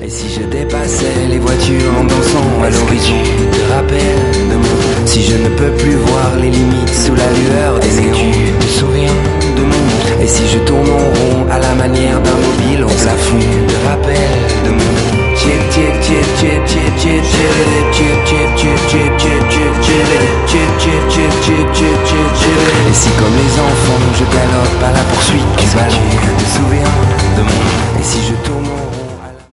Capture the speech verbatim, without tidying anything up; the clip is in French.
Et si je dépassais les voitures en dansant à l'horizon, te rappelle de mon. Si je ne peux plus voir les limites sous la lueur des néons, tu te souviens de mon nom. Et si je tourne en rond à la manière d'un mobile en plafond, te rappelle de mon nom. Chip chip chip chip chip chip chip chip chip chip chip chip chip chip chip chip chip chip chip. Et si comme les enfants je galope à la poursuite du ballon, te souviens de mon nom. Et si je tourne